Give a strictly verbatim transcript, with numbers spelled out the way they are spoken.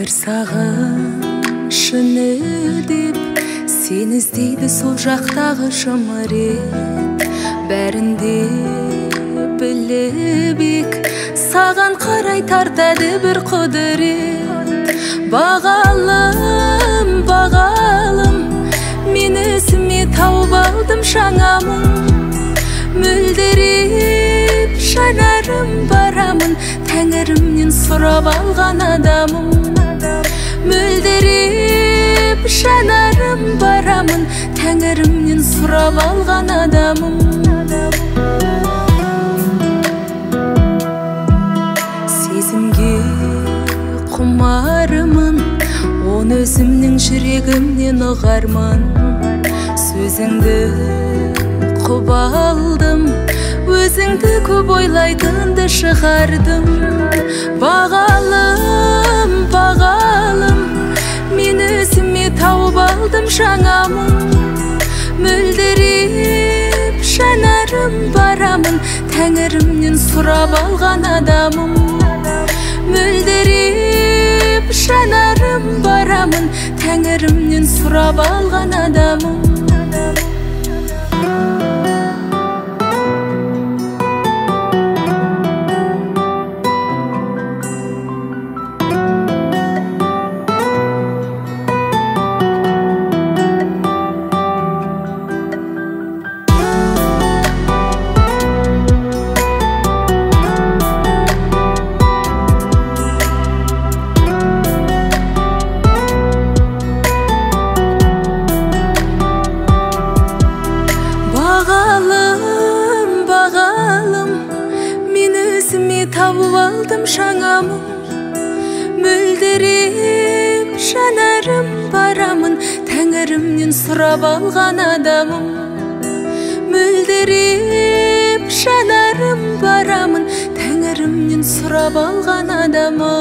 бір сағынышын деп сен іздейді сол жақтағы жымырет. Бәрін де біліп ек, саған қарай тартады бір құдырет. Бағалым, бағалым, мен өзіме тауып алдым жаңамын. Мөлдіреп жанарым барамын, тәңірімнен сұрап алған адамым. Мөлдіреп жанарым барамын, тәңірімнен сұрап алған адамым. Сезімге құмарымын, оны өзімнің жүрегімнен ұғармын. Сөзіңді құп алдым, өзіңді көп ойлайтынды шығардым. Бағалым, бағалым, мен өзіме тауып алдым жаңамын. Мөлдіреп жанарым барамын, тәңірімнен сұрап алған адамым. Мөлдіреп жанарым барамын, тәңірімнен сұрап алған адамым. Бағалым, бағалым, мен өзіме тауып алдым жаңамын. Мөлдіреп жанарым барамын, тәңірімнен сұрап алған адамым. Мөлдіреп жанарым барамын, тәңірімнен сұрап алған адамым.